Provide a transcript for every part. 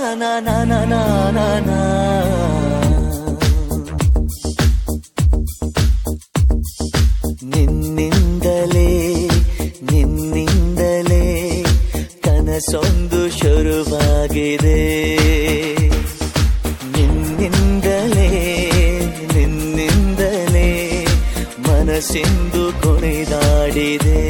ನಾ ನಾ ನಾ ನಾ ನಾ ನಾ. ನಿನ್ನಿಂದಲೇ ನಿನ್ನಿಂದಲೇ ಕನಸೊಂದು ಶುರುವಾಗಿದೆ. ನಿನ್ನಿಂದಲೇ ನಿನ್ನಿಂದಲೇ ಮನಸ್ಸಿಂದು ಕುಣಿದಾಡಿದೆ.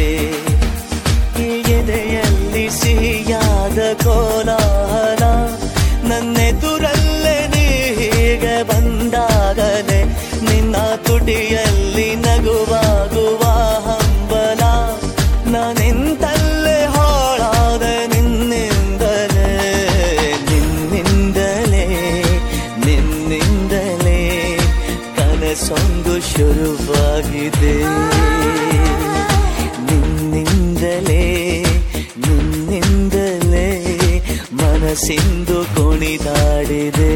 ಎದೆಯಲ್ಲಿ ಸಿಹಿಯಾದ ಕೋಲಾಹಲ ನನ್ನೆದುರಲ್ಲೇ ನೀ ಹೀಗೆ ಬಂದಾಗಲೇ ನಿನ್ನ ತುಟಿಯಲ್ಲಿ ನಗುವಾಗುವ ಹಂಬಲ ನಾನಿಂತಲ್ಲೇ ಹಾಳಾದ ನಿನ್ನಿಂದಲೇ ನಿನ್ನಿಂದಲೇ ನಿನ್ನಿಂದಲೇ ಕನಸೊಂದು ಶುರುವಾಗಿದೆ. ನಿನ್ನಿಂದಲೇ ನಿನ್ನಿಂದಲೇ ಮನಸ್ಸಿಂದು ಕುಣಿದಾಡಿದೆ.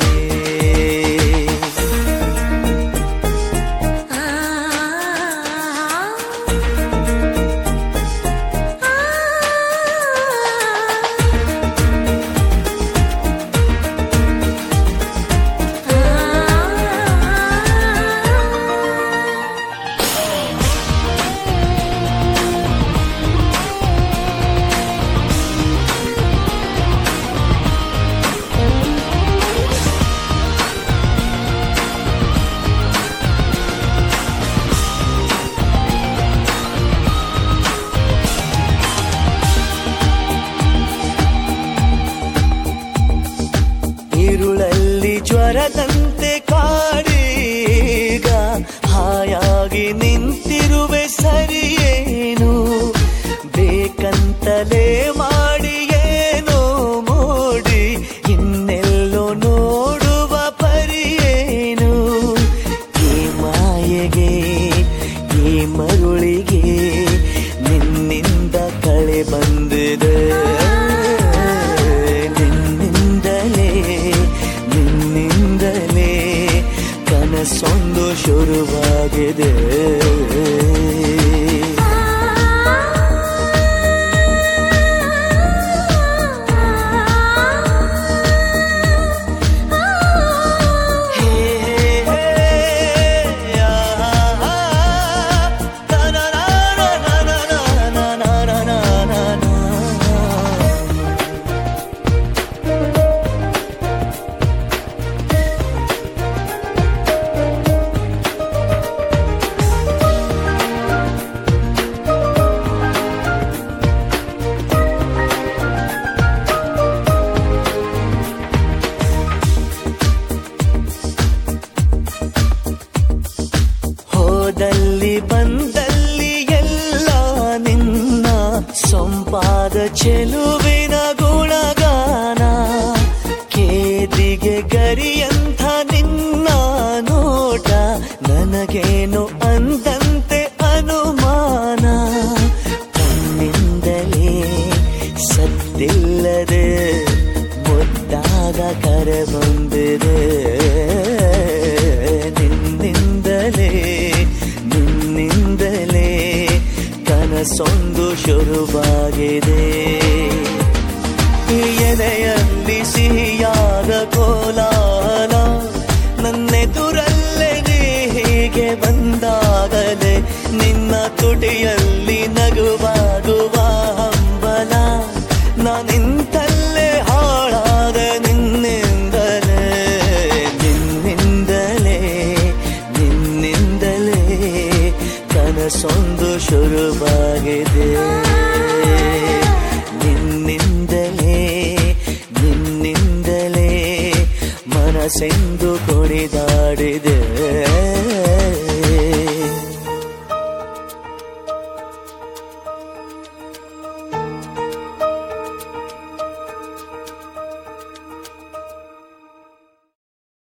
ഇരുളಲ್ಲಿ ಜ್ವರದಂತೆ ಕಾಡೀಗ ಹಾಯಾಗಿ ನಿಂತಿರುವೆ ಸರಿಯೇನು ಬೇಕಂತಲೇ ಮಾಡಿ ಏನೋ ಮೋಡಿ ಇನ್ನೆಲ್ಲೋ ನೋಡುವ ಪರಿಯೇನು. ಈ ಮಾಯೆಗೆ ಈ ಮರುಳಿಗೆ ನಿನ್ನಿಂದ ಕಳೆ ಬಂದಿದೆ. ನಿನ್ನಿಂದಲೇ ಕನಸೊಂದು ಶುರುವಾಗಿದೆ. ಹೋದಲ್ಲಿ ಬಂದಲ್ಲಿ ಎಲ್ಲ ನಿನ್ನ ಸೊಂಪಾದ ಚೆಲುವಿನ ಗುಣಗಾನ ಕೇದಿಗೆ ಗರಿಯಂಥ ನಿನ್ನ ನೋಟ ನನಗೇನು ಅಂದಂತೆ ಅನುಮಾನ. ಕಣ್ಣಿಂದಲೇ ಸದ್ದಿಲ್ಲದೆ ಮುದ್ದಾದ ಕರೆ ಬಂದಿದೆ. ನಿನ್ನಿಂದಲೇ ನಿನ್ನಿಂದಲೇ ಕನಸೊಂದು ಶುರುವಾಗಿದೆ. ಎದೆಯಲ್ಲಿ ಸಿಹಿಯಾದ ಕೋಲಾಹಲ ನನ್ನೆದುರಲ್ಲೇ ನೀ ಹೀಗೆ ಬಂದಾಗಲೇ ನಿನ್ನ ತುಟಿಯಲ್ಲಿ ನಗುವಾಗುವ ಹಂಬಲ ನಾನಿಂತಲ್ಲೇ ಹಾಳಾದ ನಿನ್ನಿಂದಲೇ ನಿನ್ನಿಂದಲೇ ನಿನ್ನಿಂದಲೇ ಕನಸೊಂದು ಶುರುವಾಗಿದೆ. ನಿನ್ನಿಂದಲೇ ನಿನ್ನಿಂದಲೇ ಮನಸ್ಸೆಂದು ಕುಣಿದಾಡಿದೆ.